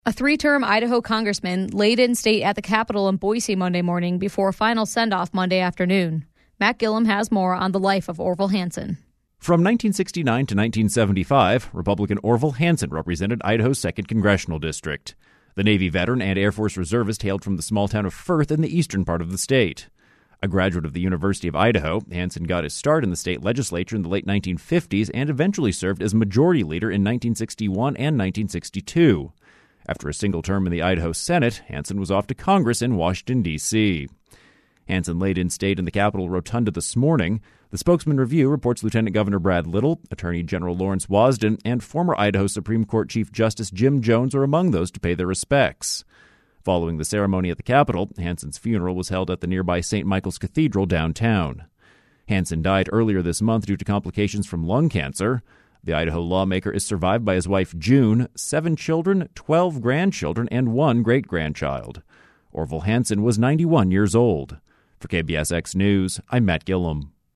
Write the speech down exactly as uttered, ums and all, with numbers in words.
A three-term Idaho congressman laid in state at the Capitol in Boise Monday morning before final send-off Monday afternoon. Matt Gillum has more on the life of Orville Hansen. From nineteen sixty-nine to nineteen seventy-five, Republican Orville Hansen represented Idaho's second Congressional District. The Navy veteran and Air Force reservist hailed from the small town of Firth in the eastern part of the state. A graduate of the University of Idaho, Hansen got his start in the state legislature in the late nineteen fifties and eventually served as majority leader in nineteen sixty-one and nineteen sixty-two. After a single term in the Idaho Senate, Hansen was off to Congress in Washington, D C Hansen laid in state in the Capitol Rotunda this morning. The Spokesman Review reports Lieutenant Governor Brad Little, Attorney General Lawrence Wasden, and former Idaho Supreme Court Chief Justice Jim Jones are among those to pay their respects. Following the ceremony at the Capitol, Hansen's funeral was held at the nearby Saint Michael's Cathedral downtown. Hansen died earlier this month due to complications from lung cancer. The Idaho lawmaker is survived by his wife, June, seven children, twelve grandchildren, and one great-grandchild. Orville Hansen was ninety-one years old. For K B S X News, I'm Matt Gillum.